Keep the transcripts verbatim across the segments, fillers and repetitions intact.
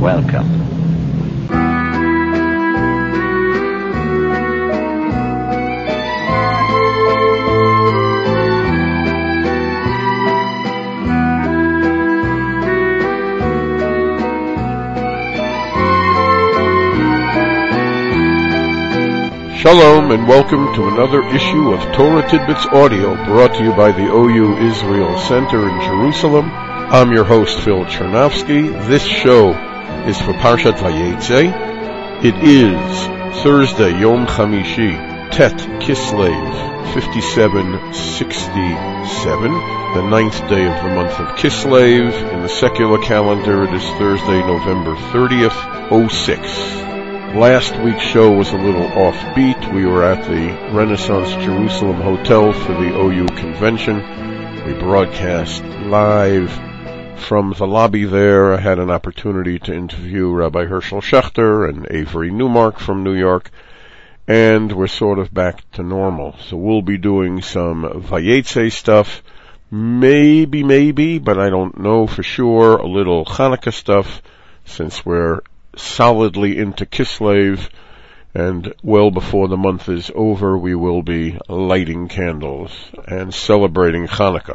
Welcome. Shalom and welcome to another issue of Torah Tidbits Audio, brought to you by the O U Israel Center in Jerusalem. I'm your host, Phil Chernovsky. This show is for Parshat Vayetze. It is Thursday, Yom Chamishi, Tet Kislev, fifty-seven sixty-seven, the ninth day of the month of Kislev. In the secular calendar, it is Thursday, November thirtieth, oh six. Last week's show was a little offbeat. We were at the Renaissance Jerusalem Hotel for the O U convention. We broadcast live from the lobby there. I had an opportunity to interview Rabbi Herschel Schachter and Avery Newmark from New York, and we're sort of back to normal. So we'll be doing some Vayetze stuff, maybe, maybe, but I don't know for sure, a little Hanukkah stuff, since we're solidly into Kislev, and well before the month is over, we will be lighting candles and celebrating Hanukkah.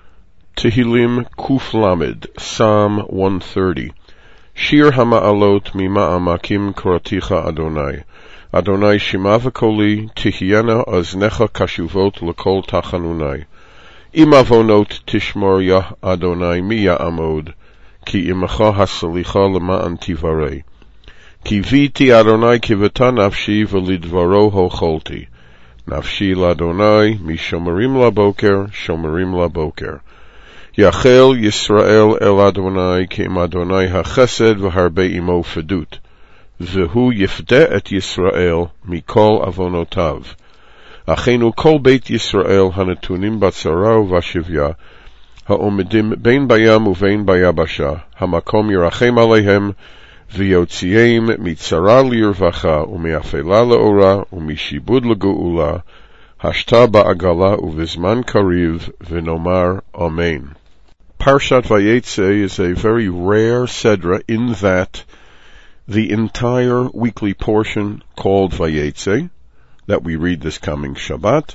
Tehillim Kuf Lamed, Psalm one thirty. Shir Hama'alot Mima'amakim Koraticha Adonai. Adonai Shima v'koli, Tihyena aznecha kashuvot l'kol tachanunai. Im avonot tishmor Yah Adonai mi ya'amod. Ki imacha hasalicha lema'an tivarei. Ki viti Adonai kiveta nafshi v'lidvaro hocholti. Nafshi l'Adonai mishomerim laboker, shomerim laboker. Yachel Yisrael el Adonai kim Adonai hachesed v'harbe imo fedut. V'hu yifde et Yisrael mikol avonotav. Achenu kol beit Yisrael hanetunim batzara v'ashivya. Ha'omedim bein bayam uvein bayabasha, hamakom yirachem aleihem, v'yotziyeim mitzara lirvacha, u'me'afela le'ora, u'mishibud le'geula, hashta ba'agala u'vizman kariv, v'nomar amen. Parshat Vayetze is a very rare sedra in that the entire weekly portion called Vayetze, that we read this coming Shabbat,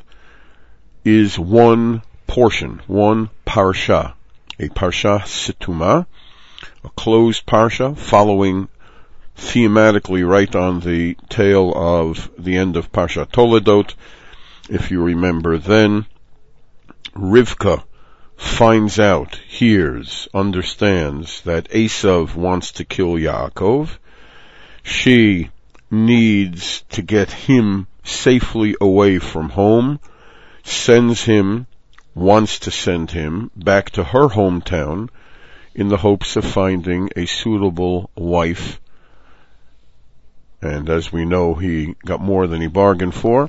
is one portion, one parsha, a parsha situmah, a closed parsha, following thematically right on the tail of the end of Parshat Toledot. If you remember then, Rivka finds out, hears, understands that Esav wants to kill Yaakov. She needs to get him safely away from home, sends him wants to send him back to her hometown in the hopes of finding a suitable wife. And as we know, he got more than he bargained for.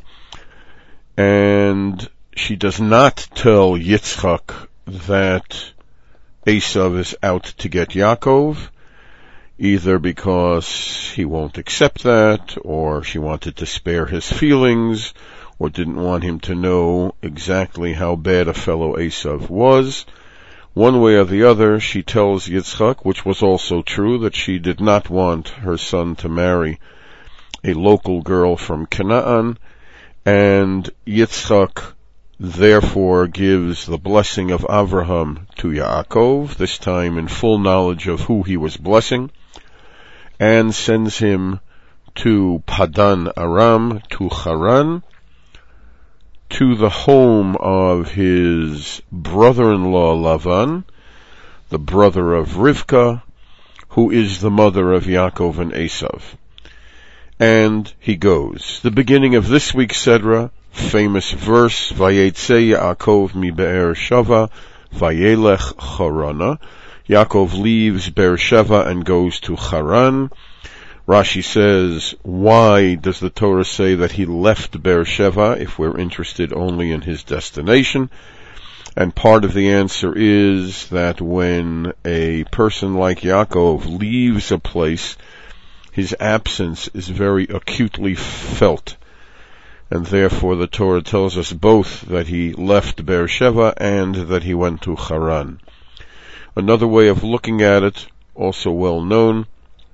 And she does not tell Yitzchak that Esav is out to get Yaakov, either because he won't accept that, or she wanted to spare his feelings, or didn't want him to know exactly how bad a fellow Esav was. One way or the other, she tells Yitzchak, which was also true, that she did not want her son to marry a local girl from Canaan, and Yitzchak therefore gives the blessing of Avraham to Yaakov, this time in full knowledge of who he was blessing, and sends him to Padan Aram, to Haran, to the home of his brother-in-law Lavan, the brother of Rivka, who is the mother of Yaakov and Esav. And he goes. The beginning of this week's Sedra, famous verse, Vayetze Yaakov mi Be'er Sheva, Vayelech Charana. Yaakov leaves Beersheva and goes to Haran. Rashi says, why does the Torah say that he left Beersheva if we're interested only in his destination? And part of the answer is that when a person like Yaakov leaves a place, his absence is very acutely felt. And therefore the Torah tells us both that he left Beersheva and that he went to Haran. Another way of looking at it, also well known,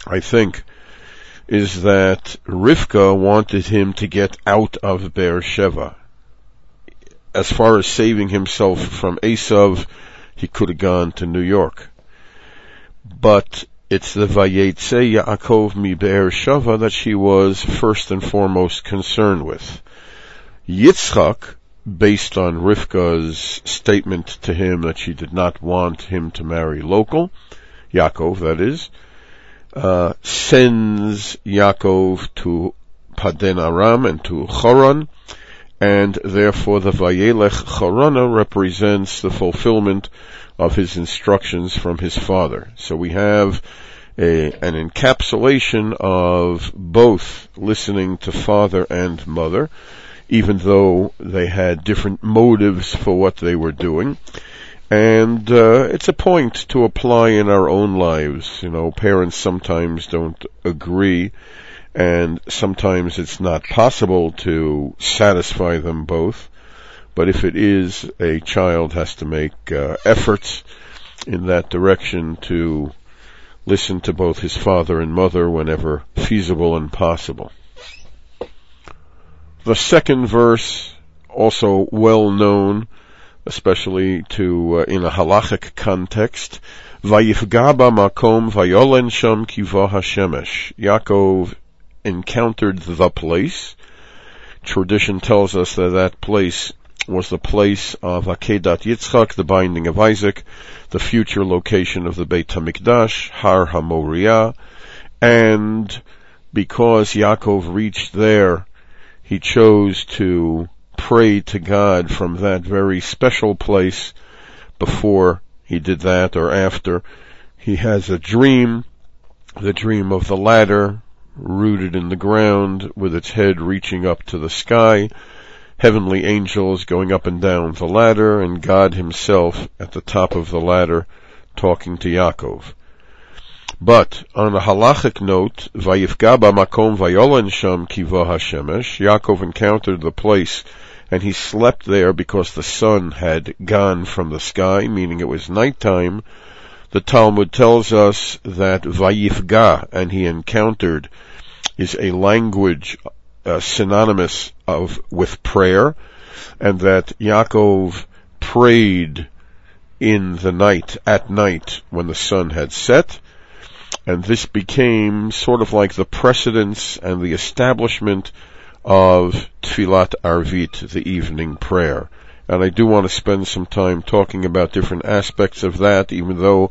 I think, is that Rivka wanted him to get out of Beersheba. As far as saving himself from Esav, he could have gone to New York. But it's the Vayetze Yaakov mi Beersheba that she was first and foremost concerned with. Yitzchak, based on Rivka's statement to him that she did not want him to marry local, Yaakov that is, uh, sends Yaakov to Padan Aram and to Choron, and therefore the Vayelech Chorona represents the fulfillment of his instructions from his father. So we have a, an encapsulation of both listening to father and mother, even though they had different motives for what they were doing. And uh, it's a point to apply in our own lives. You know, parents sometimes don't agree, and sometimes it's not possible to satisfy them both. But if it is, a child has to make uh, efforts in that direction to listen to both his father and mother whenever feasible and possible. The second verse, also well known, especially to uh, in a halachic context, Vayifga b'makom vayolen sham kiva hashemesh. Yaakov encountered the place. Tradition tells us that that place was the place of Akedat Yitzchak, the binding of Isaac, the future location of the Beit HaMikdash, Har HaMoriah, and because Yaakov reached there, he chose to pray to God from that very special place. Before he did that, or after, he has a dream, the dream of the ladder, rooted in the ground, with its head reaching up to the sky, heavenly angels going up and down the ladder, and God himself at the top of the ladder talking to Yaakov. But on a halachic note, Vayifga b'makom vayolen sham kiva hashemesh, Yaakov encountered the place and he slept there because the sun had gone from the sky, meaning it was nighttime. The Talmud tells us that Vayifga, and he encountered, is a language uh, synonymous of with prayer, and that Yaakov prayed in the night, at night, when the sun had set, and this became sort of like the precedence and the establishment of Tfilat Arvit, the evening prayer. And I do want to spend some time talking about different aspects of that, even though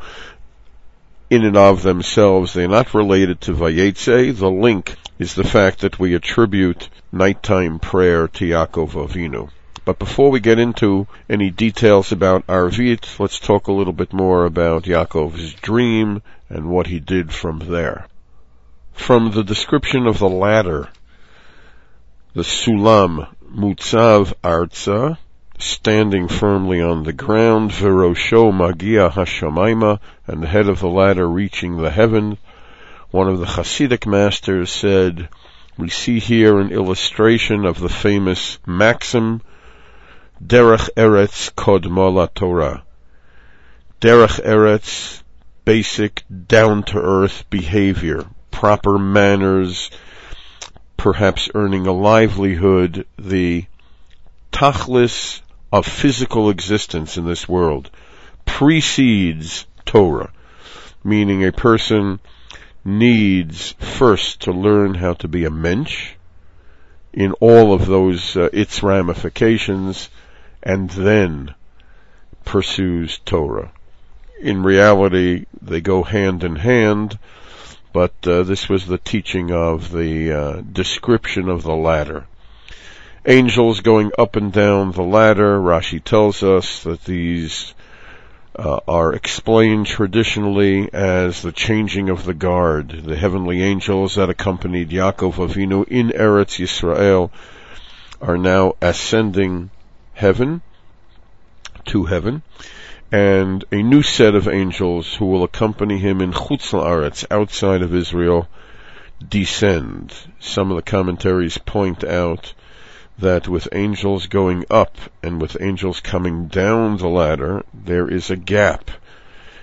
in and of themselves they're not related to Vayetze. The link is the fact that we attribute nighttime prayer to Yaakov Avinu. But before we get into any details about Arvit, let's talk a little bit more about Yaakov's dream and what he did from there. From the description of the ladder, the Sulam Mutzav Arza, standing firmly on the ground, Verosho Magia Hashamayma, and the head of the ladder reaching the heaven. One of the Hasidic masters said, we see here an illustration of the famous maxim, Derech Eretz Kodma LaTorah. Derech Eretz, basic, down-to-earth behavior, proper manners, perhaps earning a livelihood, the tachlis of physical existence in this world, precedes Torah, meaning a person needs first to learn how to be a mensch in all of those uh, its ramifications, and then pursues Torah. In reality, they go hand in hand, but uh, this was the teaching of the uh, description of the ladder. Angels going up and down the ladder, Rashi tells us that these uh, are explained traditionally as the changing of the guard. The heavenly angels that accompanied Yaakov Avinu in Eretz Yisrael are now ascending heaven, to heaven, and a new set of angels who will accompany him in Chutz La'aretz, outside of Israel, descend. Some of the commentaries point out that with angels going up and with angels coming down the ladder, there is a gap.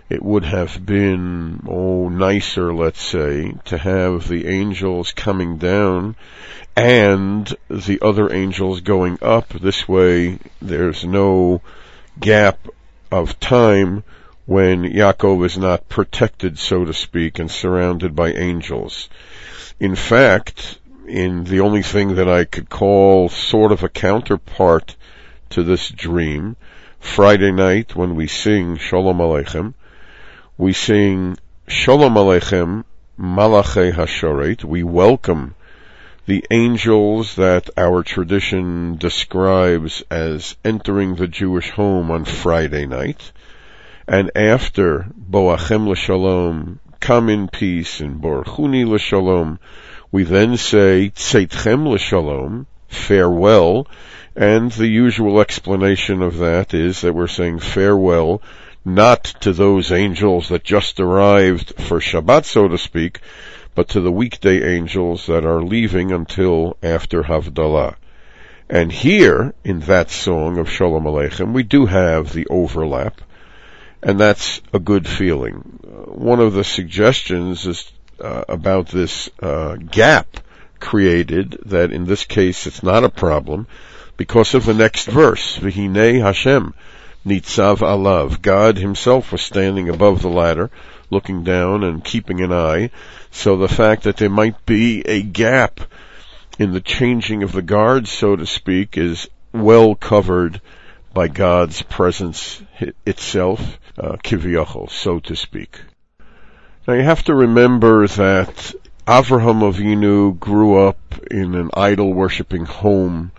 it would have been, oh, nicer, let's say, to have the angels coming down and the other angels going up. This way, there's no gap of time when Yaakov is not protected, so to speak, and surrounded by angels. In fact, in the only thing that I could call sort of a counterpart to this dream, Friday night when we sing Shalom Aleichem, we sing Shalom Aleichem Malachei Hashoret. We welcome the angels that our tradition describes as entering the Jewish home on Friday night. And after Boachem l'Shalom, come in peace, and Borchuni l'Shalom, we then say Tzeitchem l'Shalom, farewell. And the usual explanation of that is that we're saying farewell not to those angels that just arrived for Shabbat, so to speak, but to the weekday angels that are leaving until after Havdalah. And here, in that song of Shalom Aleichem, we do have the overlap, and that's a good feeling. Uh, one of the suggestions is uh, about this uh, gap created, that in this case it's not a problem, because of the next verse, V'hinei Hashem Nitzav Alav. God himself was standing above the ladder, looking down and keeping an eye. So the fact that there might be a gap in the changing of the guards, so to speak, is well covered by God's presence itself, uh, kiviyachol, so to speak. Now you have to remember that Avraham Avinu grew up in an idol-worshipping home,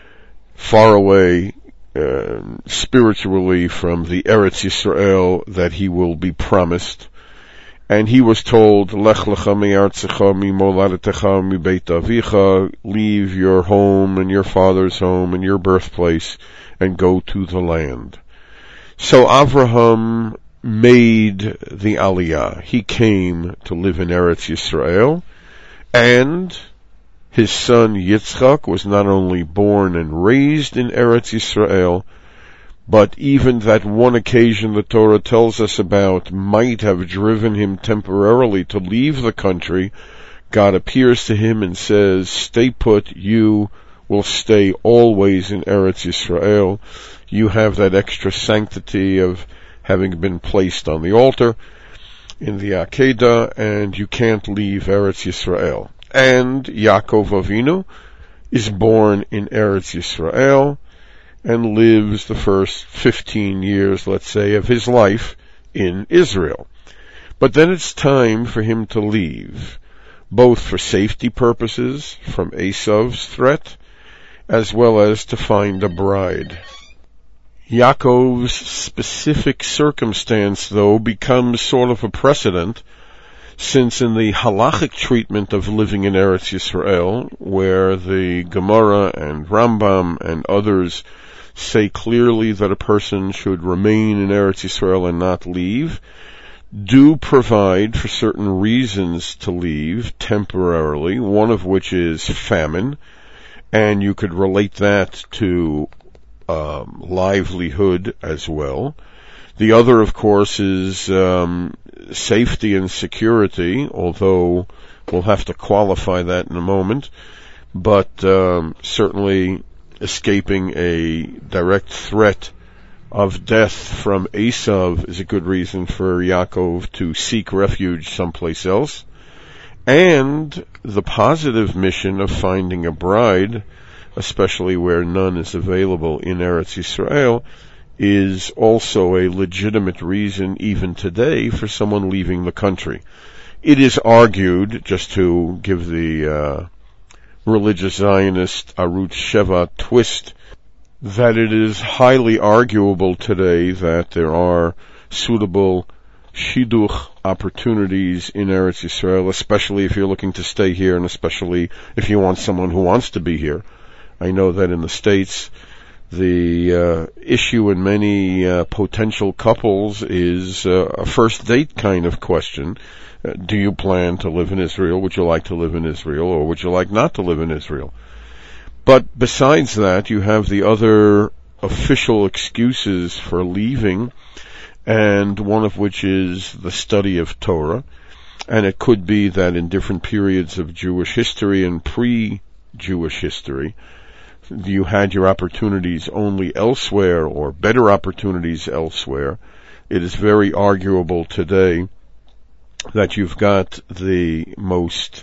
far away uh, spiritually from the Eretz Yisrael that he will be promised. And he was told, Lech lecha me'artzecha mi'moladetecha mi'beit avicha, leave your home and your father's home and your birthplace and go to the land. So Avraham made the Aliyah. He came to live in Eretz Yisrael, and his son Yitzchak was not only born and raised in Eretz Yisrael, but even that one occasion the Torah tells us about might have driven him temporarily to leave the country. God appears to him and says, stay put, you will stay always in Eretz Yisrael. You have that extra sanctity of having been placed on the altar in the Akedah, and you can't leave Eretz Yisrael. And Yaakov Avinu is born in Eretz Yisrael and lives the first fifteen years, let's say, of his life in Israel. But then it's time for him to leave, both for safety purposes from Esav's threat, as well as to find a bride. Yaakov's specific circumstance, though, becomes sort of a precedent, since in the halachic treatment of living in Eretz Yisrael, where the Gemara and Rambam and others say clearly that a person should remain in Eretz Yisrael and not leave, do provide for certain reasons to leave temporarily, one of which is famine, and you could relate that to um, livelihood as well. The other, of course, is um, safety and security, although we'll have to qualify that in a moment, but um, certainly escaping a direct threat of death from Esav is a good reason for Yaakov to seek refuge someplace else. And the positive mission of finding a bride, especially where none is available in Eretz Yisrael, is also a legitimate reason even today for someone leaving the country. It is argued, just to give the uh, religious Zionist Arutz Sheva twist, that it is highly arguable today that there are suitable shidduch opportunities in Eretz Yisrael, especially if you're looking to stay here and especially if you want someone who wants to be here. I know that in the States, the uh, issue in many uh, potential couples is uh, a first date kind of question. Uh, do you plan to live in Israel? Would you like to live in Israel, or would you like not to live in Israel? But besides that, you have the other official excuses for leaving, and one of which is the study of Torah. And it could be that in different periods of Jewish history and pre-Jewish history, you had your opportunities only elsewhere or better opportunities elsewhere. It is very arguable today that you've got the most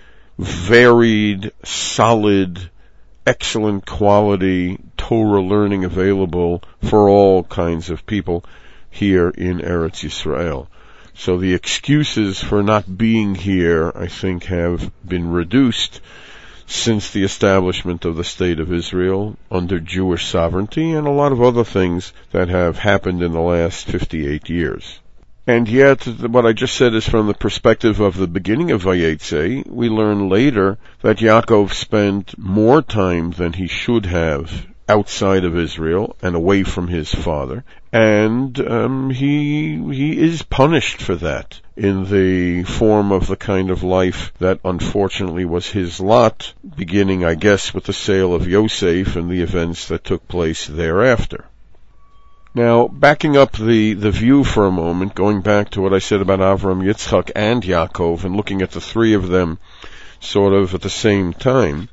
varied, solid, excellent quality Torah learning available for all kinds of people here in Eretz Yisrael. So the excuses for not being here, I think, have been reduced since the establishment of the State of Israel under Jewish sovereignty and a lot of other things that have happened in the last fifty-eight years. And yet, what I just said is from the perspective of the beginning of Vayetze. We learn later that Yaakov spent more time than he should have outside of Israel and away from his father, and um, he he is punished for that in the form of the kind of life that unfortunately was his lot, beginning, I guess, with the sale of Yosef and the events that took place thereafter. Now, backing up the, the view for a moment, going back to what I said about Avram, Yitzchak, and Yaakov, and looking at the three of them sort of at the same time,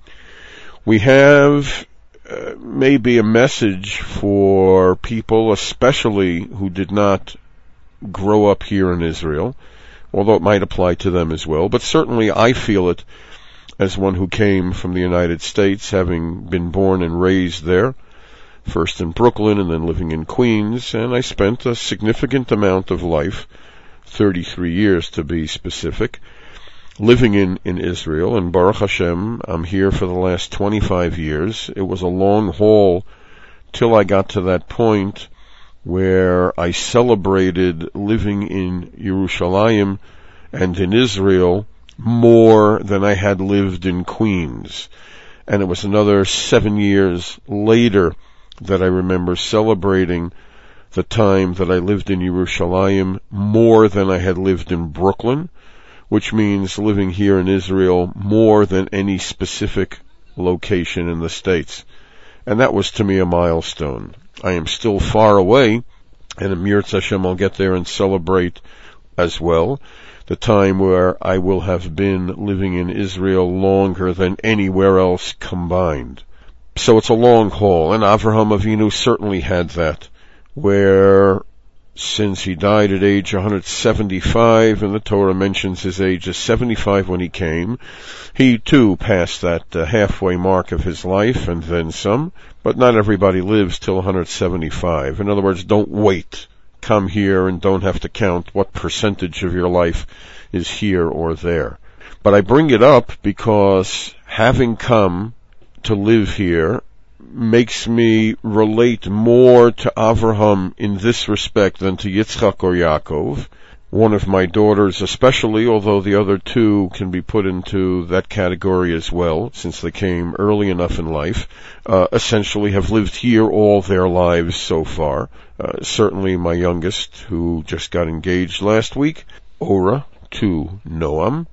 we have uh, maybe a message for people, especially who did not grow up here in Israel, although it might apply to them as well. But certainly I feel it as one who came from the United States, having been born and raised there, first in Brooklyn and then living in Queens, and I spent a significant amount of life, thirty-three years to be specific, living in, in Israel, and Baruch Hashem, I'm here for the last twenty-five years. It was a long haul till I got to that point where I celebrated living in Yerushalayim and in Israel more than I had lived in Queens. And it was another seven years later that I remember celebrating the time that I lived in Yerushalayim more than I had lived in Brooklyn, which means living here in Israel more than any specific location in the States. And that was to me a milestone. I am still far away, and in Mirz Hashem I'll get there and celebrate as well the time where I will have been living in Israel longer than anywhere else combined. So it's a long haul, and Avraham Avinu certainly had that, where since he died at age one hundred seventy-five, and the Torah mentions his age as seventy-five when he came, he too passed that uh, halfway mark of his life and then some, but not everybody lives till one hundred seventy-five. In other words, don't wait. Come here and don't have to count what percentage of your life is here or there. But I bring it up because having come to live here makes me relate more to Avraham in this respect than to Yitzchak or Yaakov. One of my daughters especially, although the other two can be put into that category as well, since they came early enough in life, uh, essentially have lived here all their lives so far. Uh, certainly my youngest, who just got engaged last week, Ora, to Noam.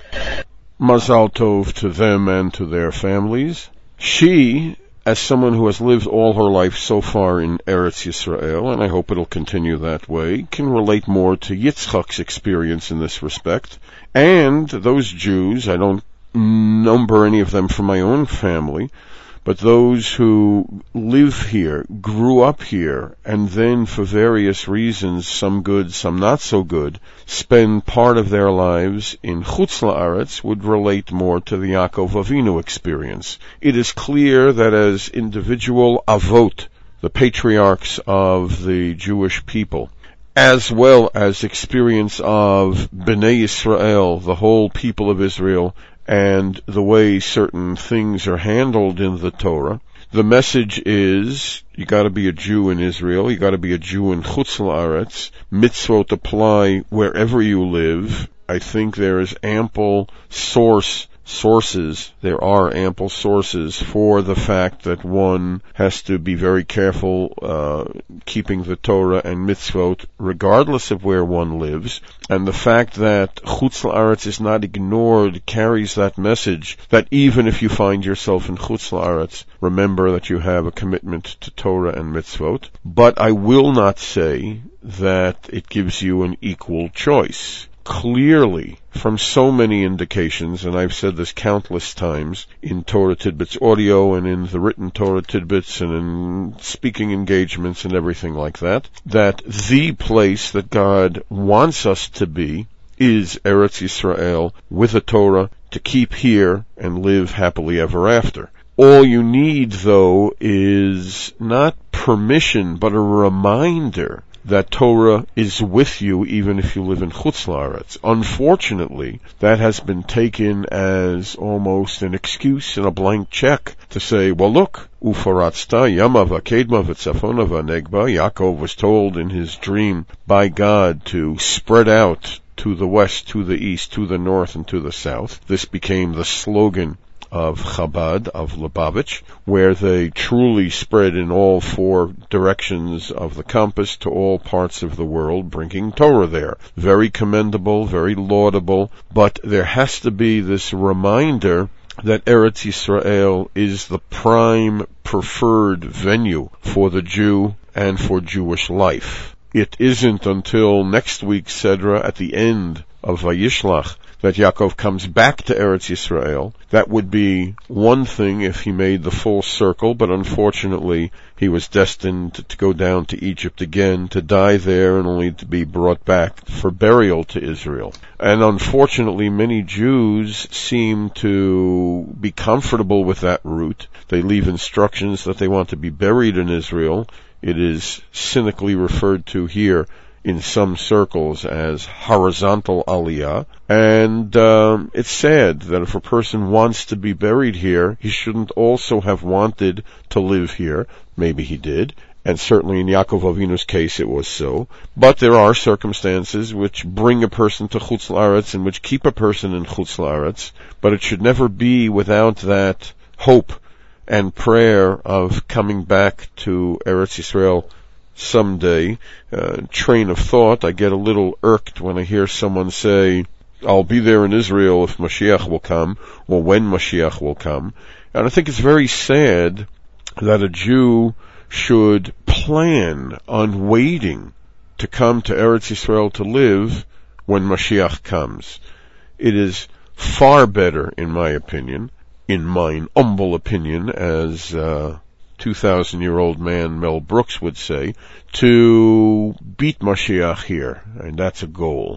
Mazal Tov to them and to their families. She, as someone who has lived all her life so far in Eretz Yisrael, and I hope it'll continue that way, can relate more to Yitzchak's experience in this respect. And those Jews, I don't number any of them from my own family, but those who live here, grew up here, and then for various reasons, some good, some not so good, spend part of their lives in Chutz La'aretz, would relate more to the Yaakov Avinu experience. It is clear that as individual avot, the patriarchs of the Jewish people, as well as experience of Bnei Yisrael, the whole people of Israel, and the way certain things are handled in the Torah, the message is, you gotta be a Jew in Israel, you gotta be a Jew in Chutz La'aretz, mitzvot apply wherever you live. I think there is ample source sources, there are ample sources for the fact that one has to be very careful uh, keeping the Torah and mitzvot regardless of where one lives, and the fact that Chutz La'aretz is not ignored carries that message that even if you find yourself in Chutz La'aretz, remember that you have a commitment to Torah and mitzvot. But I will not say that it gives you an equal choice. Clearly, from so many indications, and I've said this countless times in Torah Tidbits audio and in the written Torah Tidbits and in speaking engagements and everything like that, that the place that God wants us to be is Eretz Yisrael with a Torah to keep here and live happily ever after. All you need, though, is not permission, but a reminder that Torah is with you even if you live in Chutz La'aretz. Unfortunately, that has been taken as almost an excuse and a blank check to say, well look, Ufaratzta Yama v'Kedma v'Tzafona v'Negba, Yaakov was told in his dream by God to spread out to the west, to the east, to the north, and to the south. This became the slogan of Chabad, of Lubavitch, where they truly spread in all four directions of the compass to all parts of the world, bringing Torah there. Very commendable, very laudable, but there has to be this reminder that Eretz Yisrael is the prime preferred venue for the Jew and for Jewish life. It isn't until next week's Sedra at the end of Vayishlach that Yaakov comes back to Eretz Yisrael. That would be one thing if he made the full circle, but unfortunately he was destined to, to go down to Egypt again, to die there, and only to be brought back for burial to Israel. And unfortunately many Jews seem to be comfortable with that route. They leave instructions that they want to be buried in Israel. It is cynically referred to here in some circles as horizontal aliyah, and um, it's sad that if a person wants to be buried here, he shouldn't also have wanted to live here. Maybe he did, and certainly in Yaakov Avinu's case it was so. But there are circumstances which bring a person to Chutz La'aretz and which keep a person in Chutz La'aretz, but it should never be without that hope and prayer of coming back to Eretz Yisrael someday. Uh, train of thought, I get a little irked when I hear someone say, I'll be there in Israel if Mashiach will come, or when Mashiach will come. And I think it's very sad that a Jew should plan on waiting to come to Eretz Yisrael to live when Mashiach comes. It is far better, in my opinion, in mine humble opinion, as uh, two thousand year old man Mel Brooks would say, to beat Mashiach here, and that's a goal.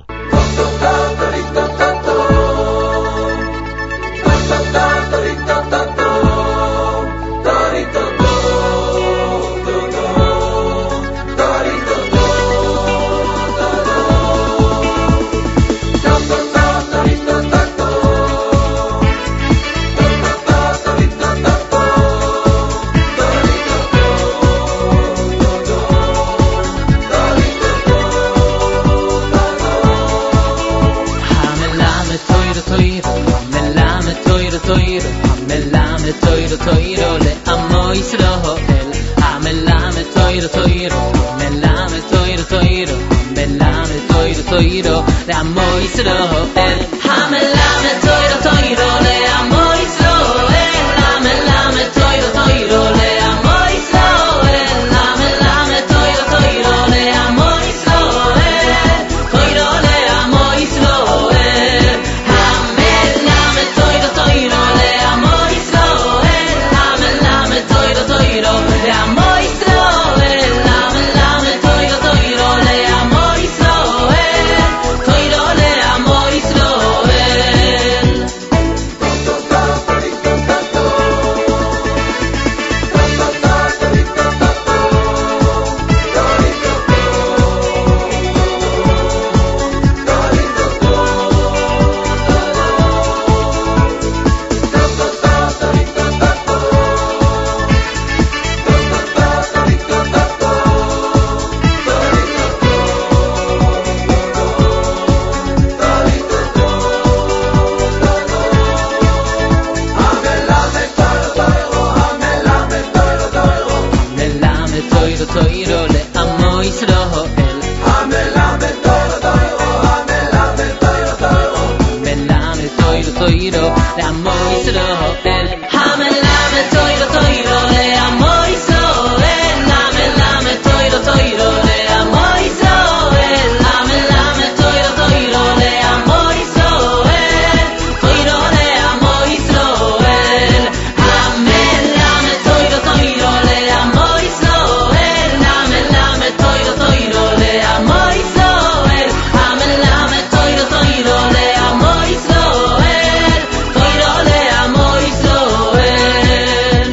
toiro le amo Israel Hamen lame toiro toiro le amo Israel Hamen lame toiro toiro le amo Israel Hamen lame toiro toiro le amo Israel toiro le amo Israel Hamen lame toiro toiro le amo Israel Hamen lame toiro toiro le amo Israel Hamen lame toiro toiro le amo Israel toiro le amo Israel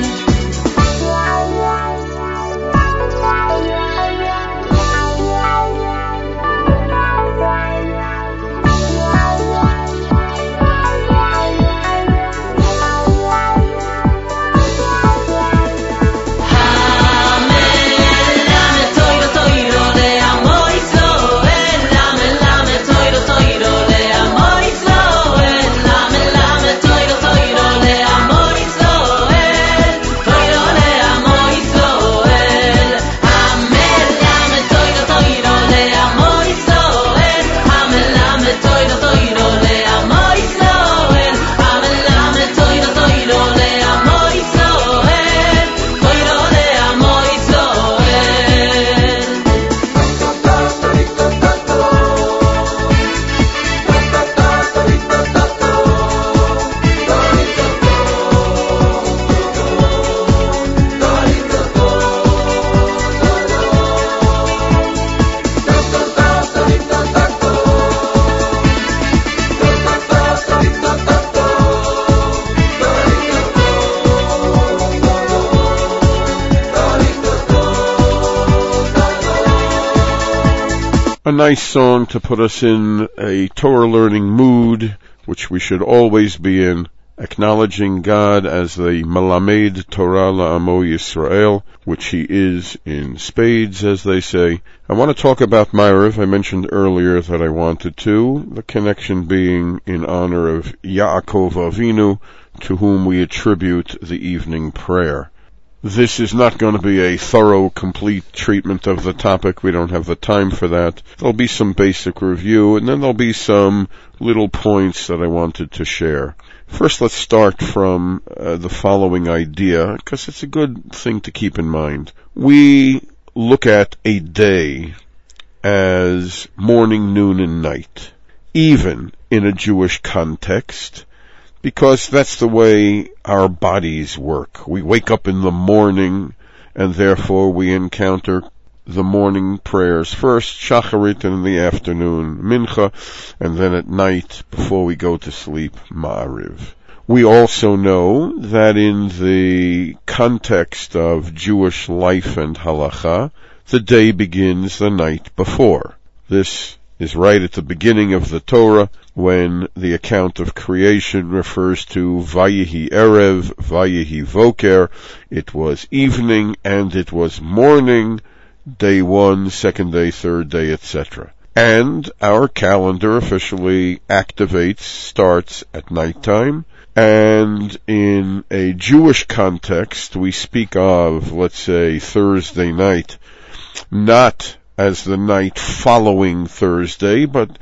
A nice song to put us in a Torah learning mood, which we should always be in, acknowledging God as the Malamed Torah La'amo Yisrael, which he is in spades, as they say. I want to talk about Ma'ariv. I mentioned earlier that I wanted to, the connection being in honor of Yaakov Avinu, to whom we attribute the evening prayer. This is not going to be a thorough, complete treatment of the topic. We don't have the time for that. There'll be some basic review, and then there'll be some little points that I wanted to share. First, let's start from uh, the following idea, because it's a good thing to keep in mind. We look at a day as morning, noon, and night, even in a Jewish context, because that's the way our bodies work. We wake up in the morning, and therefore we encounter the morning prayers first, Shacharit, and in the afternoon, Mincha, and then at night, before we go to sleep, Ma'ariv. We also know that in the context of Jewish life and halacha, the day begins the night before. This is right at the beginning of the Torah, when the account of creation refers to Vayehi Erev, Vayehi Voker. It was evening and it was morning, day one, second day, third day, et cetera. And our calendar officially activates, starts at nighttime. And in a Jewish context, we speak of, let's say, Thursday night, not as the night following Thursday, but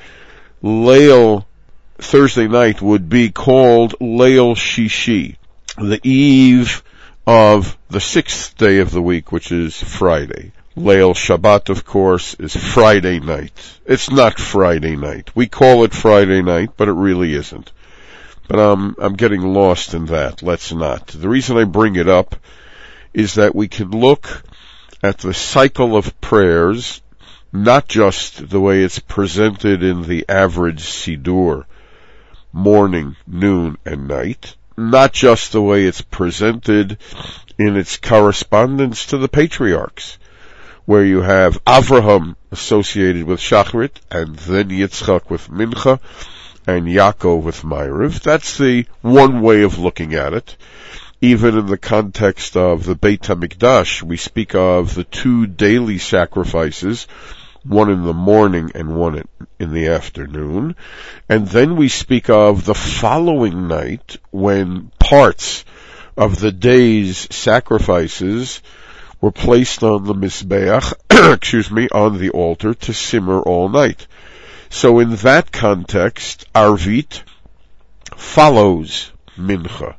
Leil, Thursday night would be called Leil Shishi, the eve of the sixth day of the week, which is Friday. Leil Shabbat, of course, is Friday night. It's not Friday night. We call it Friday night, but it really isn't. But um, I'm getting lost in that. Let's not. The reason I bring it up is that we can look at the cycle of prayers, not just the way it's presented in the average Siddur, morning, noon, and night, not just the way it's presented in its correspondence to the patriarchs, where you have Avraham associated with Shacharit, and then Yitzchak with Mincha, and Yaakov with Ma'ariv. That's the one way of looking at it. Even in the context of the Beit HaMikdash, we speak of the two daily sacrifices, one in the morning and one in the afternoon. And then we speak of the following night, when parts of the day's sacrifices were placed on the Mizbeach, excuse me, on the altar to simmer all night. So in that context, Arvit, follows Mincha.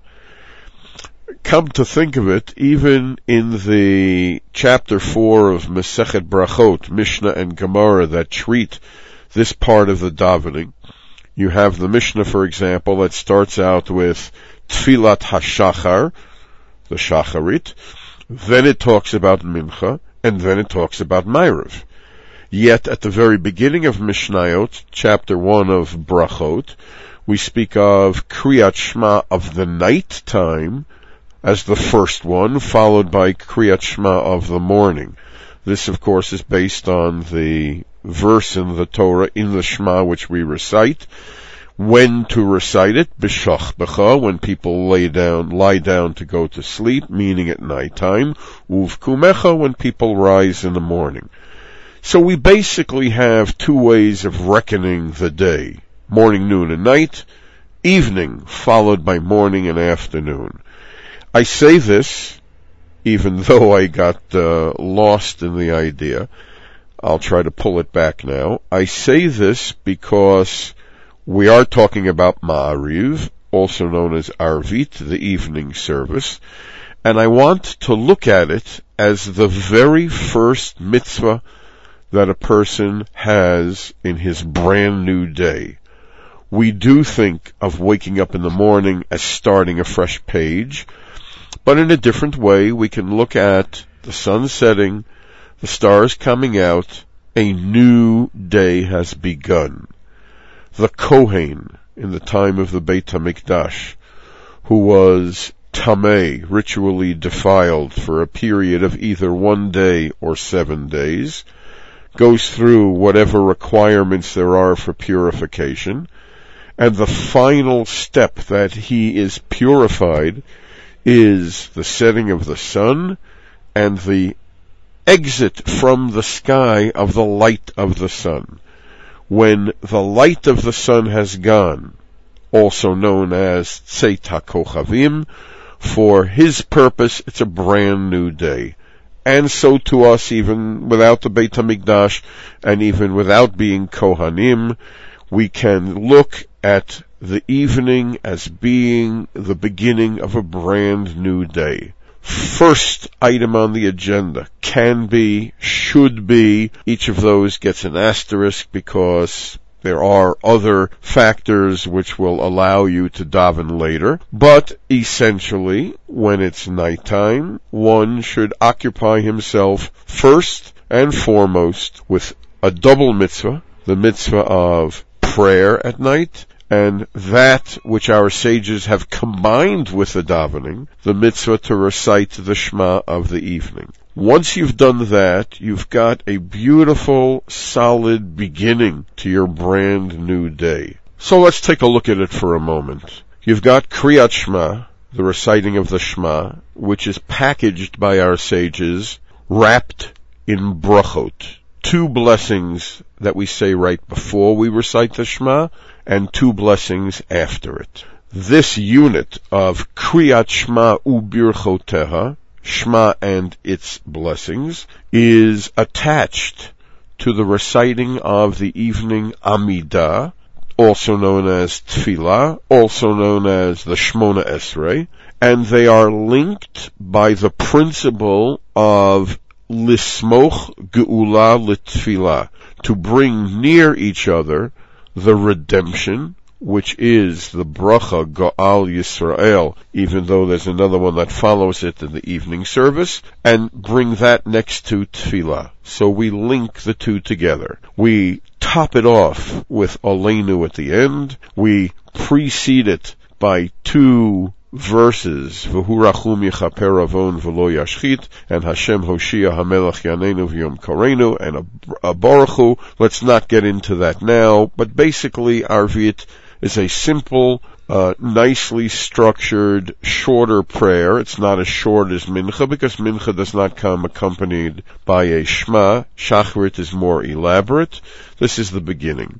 Come to think of it, even in the chapter four of Masechet Brachot, Mishnah and Gemara that treat this part of the davening, you have the Mishnah, for example, that starts out with Tfilat HaShachar, the Shacharit, then it talks about Mincha, and then it talks about Ma'ariv. Yet at the very beginning of Mishnayot, chapter one of Brachot, we speak of Kriyat Shema of the night time as the first one, followed by Kriyat Shema of the morning. This, of course, is based on the verse in the Torah, in the Shema, which we recite. When to recite it, b'shach b'cha, when people lay down, lie down to go to sleep, meaning at night time, uvkumecha, when people rise in the morning. So we basically have two ways of reckoning the day. Morning, noon, and night. Evening, followed by morning and afternoon. I say this, even though I got uh, lost in the idea. I'll try to pull it back now. I say this because we are talking about Ma'ariv, also known as Arvit, the evening service, and I want to look at it as the very first mitzvah that a person has in his brand new day. We do think of waking up in the morning as starting a fresh page, but in a different way. We can look at the sun setting, the stars coming out, a new day has begun. The Kohen, in the time of the Beit HaMikdash, who was tameh, ritually defiled for a period of either one day or seven days, goes through whatever requirements there are for purification, and the final step that he is purified is the setting of the sun and the exit from the sky of the light of the sun. When the light of the sun has gone, also known as Tzeit HaKochavim, for his purpose it's a brand new day. And so to us, even without the Beit HaMikdash, and even without being Kohanim, we can look at the evening as being the beginning of a brand new day. First item on the agenda, can be, should be, each of those gets an asterisk because there are other factors which will allow you to daven later. But essentially, when it's nighttime, one should occupy himself first and foremost with a double mitzvah, the mitzvah of prayer at night, and that which our sages have combined with the davening, the mitzvah to recite the Shema of the evening. Once you've done that, you've got a beautiful, solid beginning to your brand new day. So let's take a look at it for a moment. You've got Kriyat Shema, the reciting of the Shema, which is packaged by our sages, wrapped in brachot. Two blessings that we say right before we recite the Shema, and two blessings after it. This unit of Kriyat Shema u'birchoteha, Shema and its blessings, is attached to the reciting of the evening Amidah, also known as Tfilah, also known as the Shmona Esrei, and they are linked by the principle of Lismoch Geula L'Tfilah, to bring near each other the redemption, which is the bracha Go'al Yisrael, even though there's another one that follows it in the evening service, and bring that next to Tfilah. So we link the two together. We top it off with Aleinu at the end. We precede it by two verses, V'hu rachum yichaper avon v'lo yashchit, and Hashem Hoshia HaMelech Yanenu v'yom Korenu, and a, a Baruch Hu. Let's not get into that now, but basically Arvit is a simple, uh, nicely structured, shorter prayer. It's not as short as Mincha, because Mincha does not come accompanied by a Shema. Shacharit is more elaborate. This is the beginning.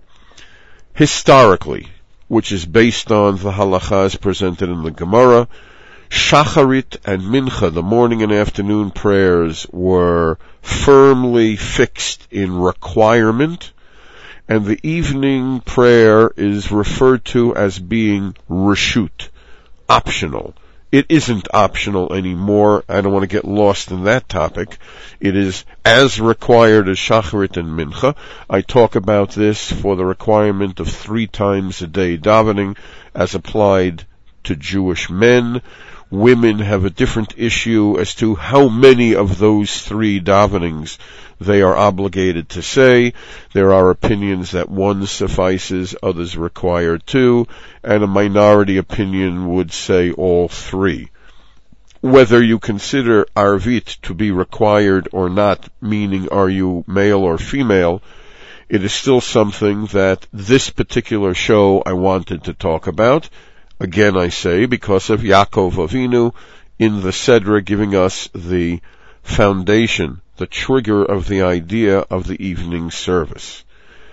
Historically, which is based on the halachas presented in the Gemara, Shacharit and Mincha, the morning and afternoon prayers, were firmly fixed in requirement, and the evening prayer is referred to as being reshut, optional. It isn't optional anymore. I don't want to get lost in that topic. It is as required as Shacharit and Mincha. I talk about this for the requirement of three times a day davening as applied to Jewish men. Women have a different issue as to how many of those three davenings they are obligated to say. There are opinions that one suffices, others require two, and a minority opinion would say all three. Whether you consider Arvit to be required or not, meaning are you male or female, it is still something that this particular show I wanted to talk about. Again, I say, because of Yaakov Avinu in the Sedra giving us the foundation, the trigger of the idea of the evening service.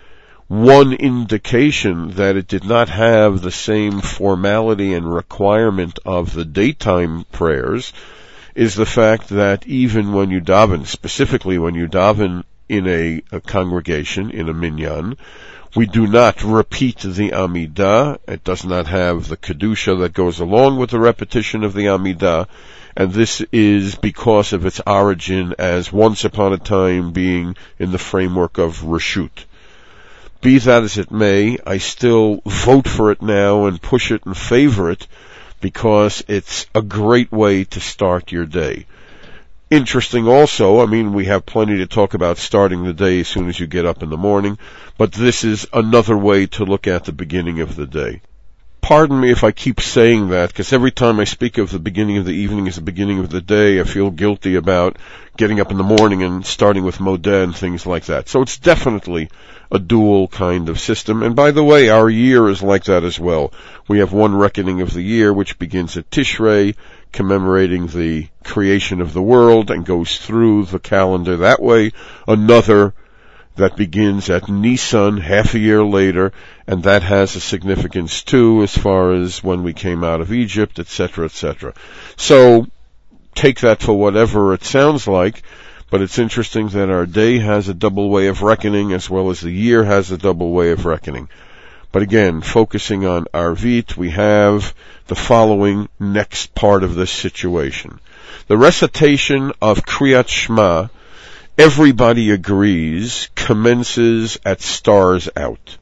One indication that it did not have the same formality and requirement of the daytime prayers is the fact that even when you daven, specifically when you daven in a, a congregation, in a minyan, we do not repeat the Amidah. It does not have the Kedusha that goes along with the repetition of the Amidah, and this is because of its origin as once upon a time being in the framework of Reshut. Be that as it may, I still vote for it now and push it and favor it because it's a great way to start your day. Interesting also, I mean, we have plenty to talk about starting the day as soon as you get up in the morning, but this is another way to look at the beginning of the day. Pardon me if I keep saying that, because every time I speak of the beginning of the evening as the beginning of the day, I feel guilty about getting up in the morning and starting with Modeh and things like that. So it's definitely a dual kind of system. And by the way, our year is like that as well. We have one reckoning of the year, which begins at Tishrei, commemorating the creation of the world, and goes through the calendar that way. Another that begins at Nisan, half a year later, and that has a significance too, as far as when we came out of Egypt, et cetera, et cetera. So, take that for whatever it sounds like, but it's interesting that our day has a double way of reckoning, as well as the year has a double way of reckoning. But again, focusing on Arvit, we have the following next part of this situation. The recitation of Kriyat Shema, everybody agrees, commences at stars out.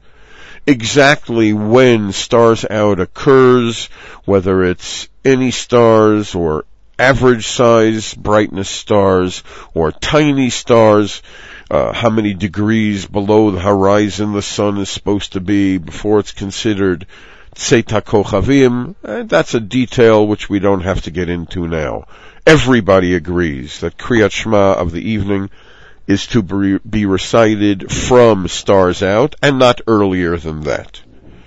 Exactly when stars out occurs, whether it's any stars or average size brightness stars or tiny stars, uh, how many degrees below the horizon the sun is supposed to be before it's considered Tzeit HaKochavim, and that's a detail which we don't have to get into now. Everybody agrees that Kriyat Shema of the evening is to be recited from stars out and not earlier than that.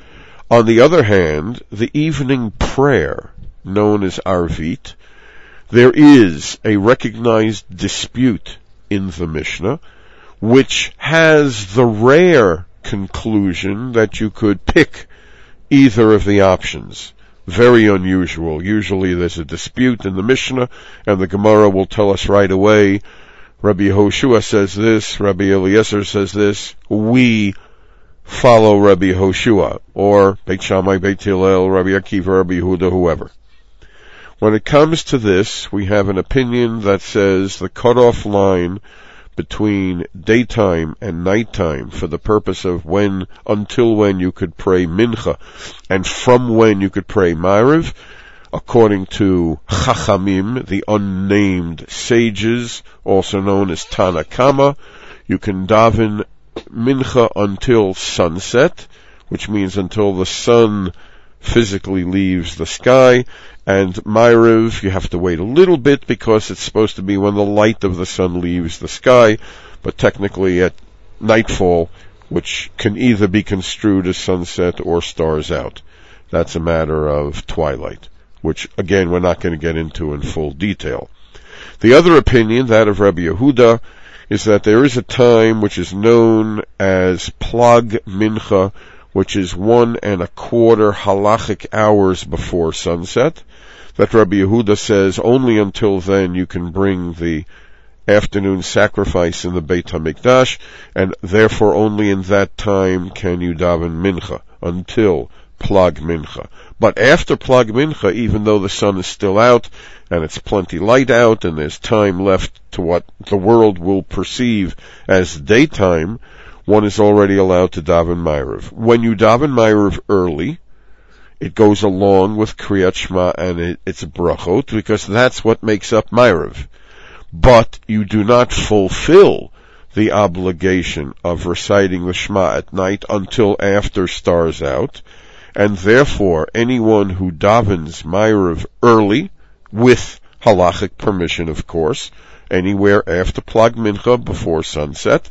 On the other hand, the evening prayer, known as Arvit, there is a recognized dispute in the Mishnah, which has the rare conclusion that you could pick either of the options. Very unusual. Usually there's a dispute in the Mishnah, and the Gemara will tell us right away, Rabbi Yehoshua says this, Rabbi Eliezer says this, we follow Rabbi Yehoshua, or Beit Shammai, Beit Hillel, Rabbi Akiva, Rabbi Yehuda, whoever. When it comes to this, we have an opinion that says the cutoff line between daytime and nighttime for the purpose of when, until when you could pray Mincha, and from when you could pray Ma'ariv, according to Chachamim, the unnamed sages, also known as Tana Kama, you can daven Mincha until sunset, which means until the sun physically leaves the sky, and Ma'ariv, you have to wait a little bit because it's supposed to be when the light of the sun leaves the sky, but technically at nightfall, which can either be construed as sunset or stars out. That's a matter of twilight, which again we're not going to get into in full detail. The other opinion, that of Rabbi Yehuda, is that there is a time which is known as Plag Mincha, which is one and a quarter halachic hours before sunset, that Rabbi Yehuda says only until then you can bring the afternoon sacrifice in the Beit HaMikdash, and therefore only in that time can you daven mincha, until Plag Mincha. But after Plag Mincha, even though the sun is still out, and it's plenty light out, and there's time left to what the world will perceive as daytime, one is already allowed to daven Ma'ariv. When you daven Ma'ariv early, it goes along with Kriyat Shema and it, it's brachot, because that's what makes up Ma'ariv. But you do not fulfill the obligation of reciting the Shema at night until after stars out, and therefore anyone who davens Ma'ariv early, with halachic permission of course, anywhere after Plag Mincha before sunset,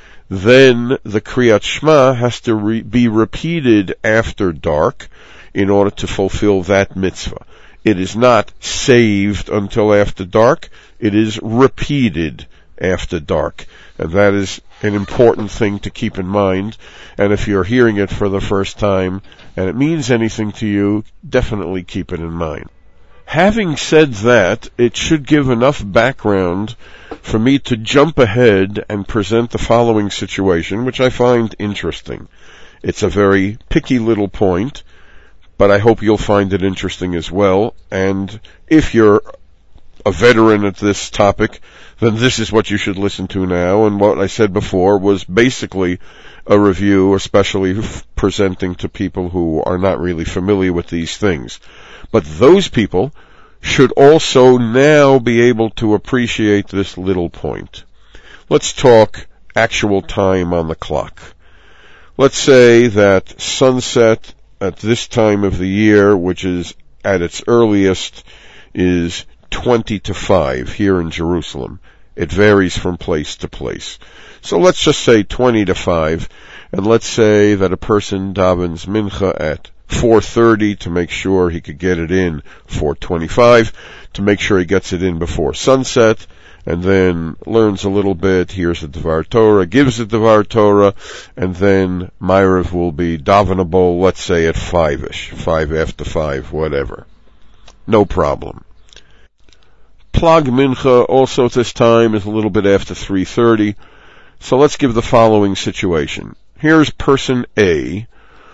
then the Kriyat Shema has to re- be repeated after dark in order to fulfill that mitzvah. It is not saved until after dark, it is repeated after dark. And that is an important thing to keep in mind. And if you're hearing it for the first time, and it means anything to you, definitely keep it in mind. Having said that, it should give enough background for me to jump ahead and present the following situation, which I find interesting. It's a very picky little point, but I hope you'll find it interesting as well. And if you're a veteran at this topic, then this is what you should listen to now. And what I said before was basically a review, especially f- presenting to people who are not really familiar with these things. But those people should also now be able to appreciate this little point. Let's talk actual time on the clock. Let's say that sunset at this time of the year, which is at its earliest, is twenty to five here in Jerusalem. It varies from place to place. So let's just say twenty to five, and let's say that a person davens mincha at four thirty to make sure he could get it in four twenty-five, to make sure he gets it in before sunset, and then learns a little bit, hears the Devar Torah, gives the Devar Torah, and then Ma'ariv will be davenable, let's say at five-ish, five after five, whatever. No problem. Plag Mincha also at this time is a little bit after three thirty, so let's give the following situation. Here's person A,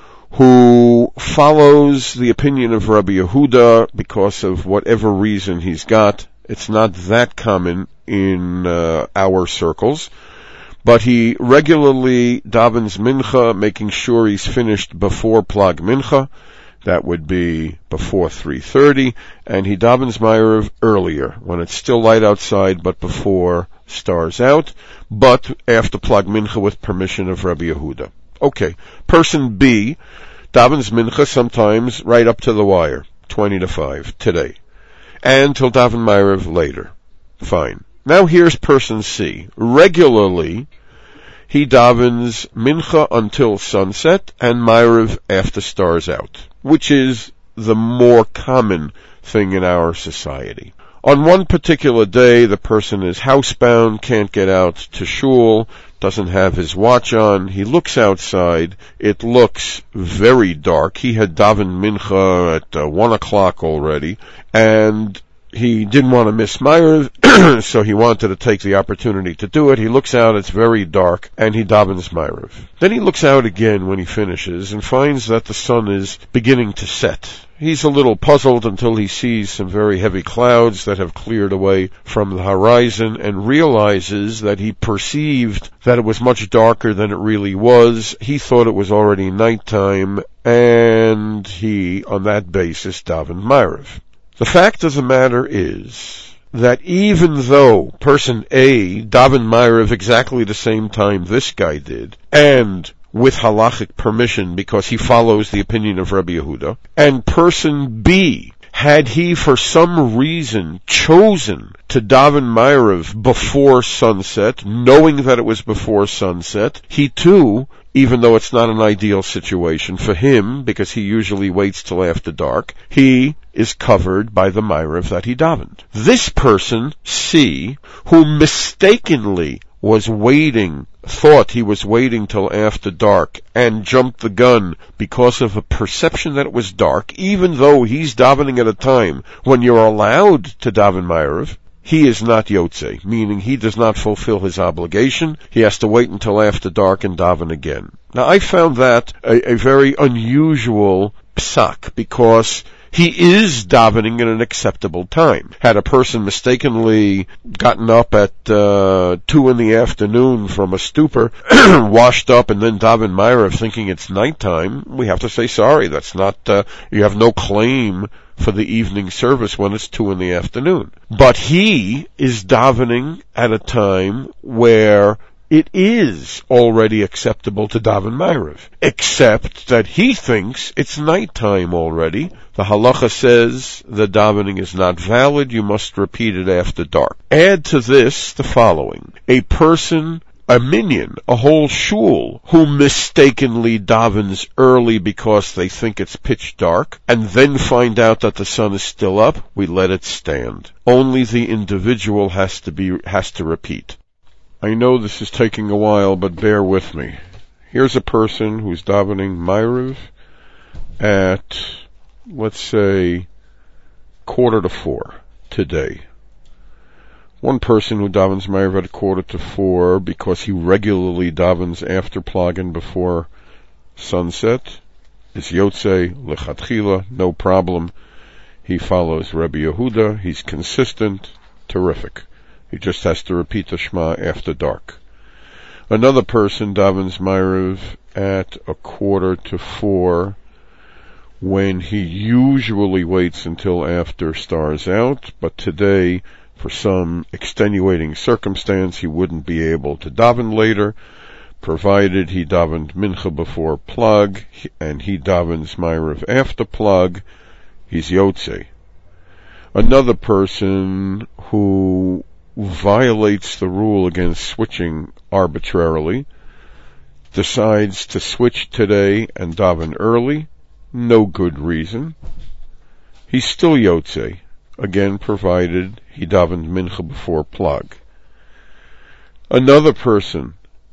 who follows the opinion of Rabbi Yehuda because of whatever reason he's got. It's not that common in uh, our circles, but he regularly davens mincha, making sure he's finished before Plag Mincha. That would be before three thirty, and he davens Ma'ariv earlier, when it's still light outside, but before stars out, but after Plag Mincha with permission of Rabbi Yehuda. Okay, person B davens mincha sometimes right up to the wire, twenty to five today, and till daven Ma'ariv later. Fine. Now here's person C. Regularly, he davens mincha until sunset and Ma'ariv after stars out, which is the more common thing in our society. On one particular day, the person is housebound, can't get out to shul, doesn't have his watch on. He looks outside. It looks very dark. He had davened mincha at uh, one o'clock already, and he didn't want to miss Ma'ariv, so he wanted to take the opportunity to do it. He looks out, it's very dark, and he davens Ma'ariv. Then he looks out again when he finishes and finds that the sun is beginning to set. He's a little puzzled until he sees some very heavy clouds that have cleared away from the horizon and realizes that he perceived that it was much darker than it really was. He thought it was already nighttime, and he, on that basis, davened Ma'ariv. The fact of the matter is that even though person A davened Ma'ariv exactly the same time this guy did, and with halachic permission because he follows the opinion of Rabbi Yehuda, and person B, had he for some reason chosen to daven Ma'ariv before sunset, knowing that it was before sunset, he too, even though it's not an ideal situation for him, because he usually waits till after dark, he is covered by the Ma'ariv that he davened. This person, C, who mistakenly was waiting, thought he was waiting till after dark, and jumped the gun because of a perception that it was dark, even though he's davening at a time when you're allowed to daven Ma'ariv, he is not Yotze, meaning he does not fulfill his obligation. He has to wait until after dark and daven again. Now, I found that a, a very unusual psak, because he is davening in an acceptable time. Had a person mistakenly gotten up at uh, two in the afternoon from a stupor, washed up, and then daven Ma'ariv thinking it's nighttime, we have to say sorry. That's not, uh, you have no claim for the evening service when it's two in the afternoon. But he is davening at a time where it is already acceptable to daven Ma'ariv, except that he thinks it's nighttime already. The halacha says the davening is not valid, you must repeat it after dark. Add to this the following: a person, a minyan, a whole shul, who mistakenly davens early because they think it's pitch dark, and then find out that the sun is still up, we let it stand. Only the individual has to be, has to repeat. I know this is taking a while, but bear with me. Here's a person who's davening Ma'ariv at, let's say, quarter to four today. One person who davens Ma'ariv at a quarter to four because he regularly davens after Plag and before sunset is Yotze Lechatchila, no problem. He follows Rabbi Yehuda, he's consistent, terrific. He just has to repeat the Shema after dark. Another person davens Ma'ariv at a quarter to four when he usually waits until after stars out, but today, for some extenuating circumstance, he wouldn't be able to daven later, provided he davened Mincha before Plag, and he davens Ma'ariv after Plag, he's Yotze. Another person who violates the rule against switching arbitrarily, decides to switch today and daven early, no good reason, he's still Yotze, again provided he davened Mincha before Plag. Another person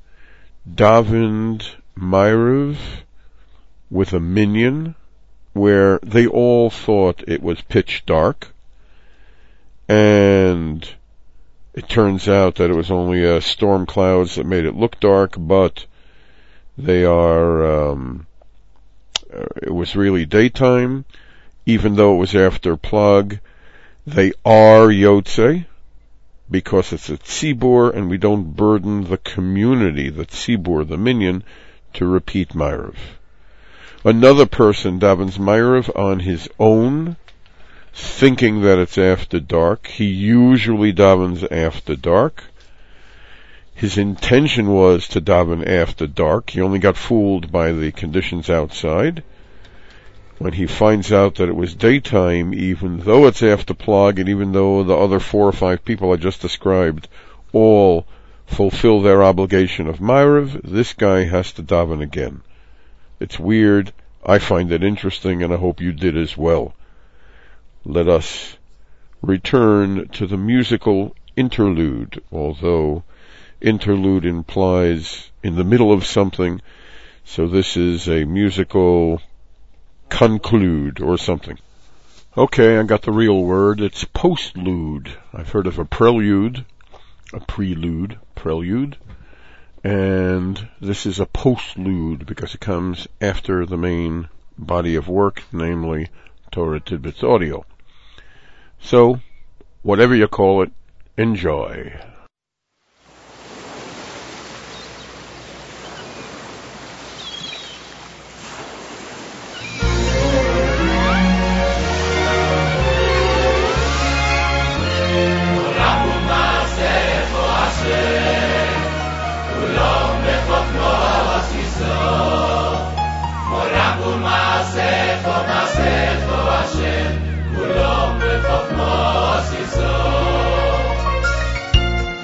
davened Ma'ariv with a minyan where they all thought it was pitch dark, and it turns out that it was only uh, storm clouds that made it look dark, but they are, um, it was really daytime. Even though it was after Plag, they are Yotze, because it's a tzibur, and we don't burden the community, the tzibur, the minyan, to repeat Ma'ariv. Another person davens Ma'ariv on his own, thinking that it's after dark. He usually davens after dark. His intention was to daven after dark. He only got fooled by the conditions outside. When he finds out that it was daytime, even though it's after Plag, and even though the other four or five people I just described all fulfill their obligation of Ma'ariv, this guy has to daven again. It's weird. I find it interesting, and I hope you did as well. Let us return to the musical interlude, although interlude implies in the middle of something, so this is a musical conclude or something. Okay, I got the real word. It's postlude. I've heard of a prelude, a prelude, prelude, and this is a postlude because it comes after the main body of work, namely Torah Tidbits Audio. So, whatever you call it, enjoy. Hashem, Kulom b'chokmo asiso.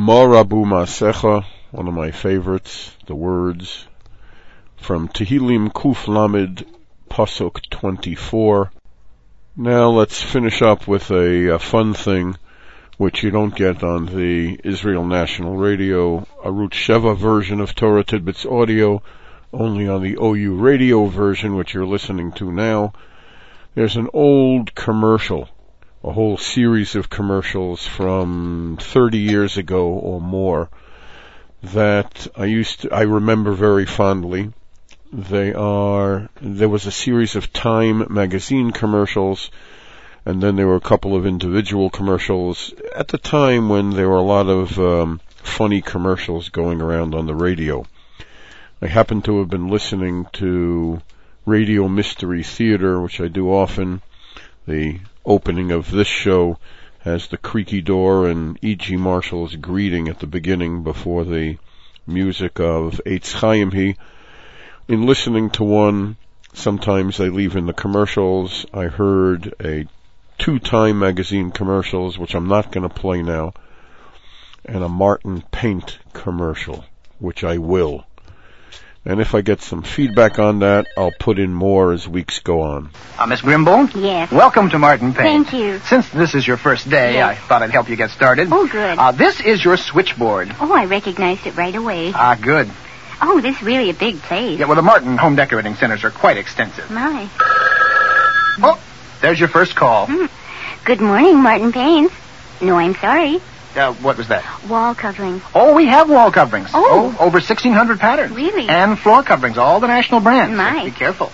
Morabu Masecha, one of my favorites, the words from Tehillim Kuf Lamed Pasuk twenty-four. Now let's finish up with a, a fun thing which you don't get on the Israel National Radio Arutz Sheva version of Torah Tidbits Audio, only on the O U radio version, which you're listening to now. There's an old commercial, a whole series of commercials from thirty years ago or more that I used to, I remember very fondly. They are, there was a series of Time magazine commercials, and then there were a couple of individual commercials at the time when there were a lot of um, funny commercials going around on the radio. I happen to have been listening to Radio Mystery Theater, which I do often. The opening of this show has the creaky door and E G. Marshall's greeting at the beginning before the music of Eitz Chaim He. In listening to one, sometimes they leave in the commercials. I heard a two Time magazine commercials, which I'm not going to play now, and a Martin Paint commercial, which I will. And if I get some feedback on that, I'll put in more as weeks go on. Uh, Miss Grimble? Yes. Welcome to Martin Paint. Thank you. Since this is your first day, Yes. I thought I'd help you get started. Oh, good. Uh, this is your switchboard. Oh, I recognized it right away. Ah, good. Oh, this is really a big place. Yeah, well, the Martin Home Decorating Centers are quite extensive. My. Oh, there's your first call. Hmm. Good morning, Martin Paints. No, I'm sorry. Uh, what was that? Wall covering. Oh, we have wall coverings. Oh. over sixteen hundred patterns. Really? And floor coverings, all the national brands. My. Be careful.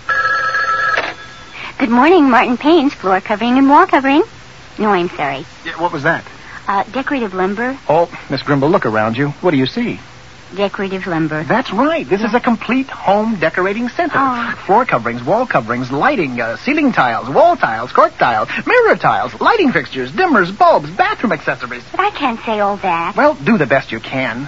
Good morning, Martin Paints. Floor covering and wall covering. No, I'm sorry. Yeah, what was that? Uh, decorative lumber. Oh, Miss Grimble, look around you. What do you see? Decorative lumber. That's right. This is a complete home decorating center. Oh. Floor coverings, wall coverings, lighting, uh, ceiling tiles, wall tiles, cork tiles, mirror tiles, lighting fixtures, dimmers, bulbs, bathroom accessories. But I can't say all that. Well, do the best you can.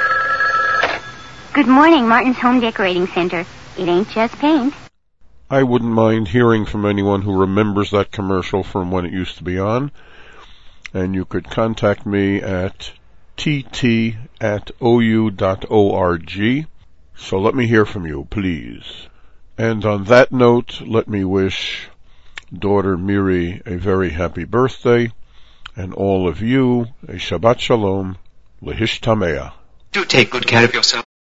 Good morning, Martin's Home Decorating Center. It ain't just paint. I wouldn't mind hearing from anyone who remembers that commercial from when it used to be on. And you could contact me at t t at o u dot org. So let me hear from you, please. And on that note, let me wish daughter Miri a very happy birthday, and all of you a Shabbat Shalom, Lehishtameah. Do take good care of yourself.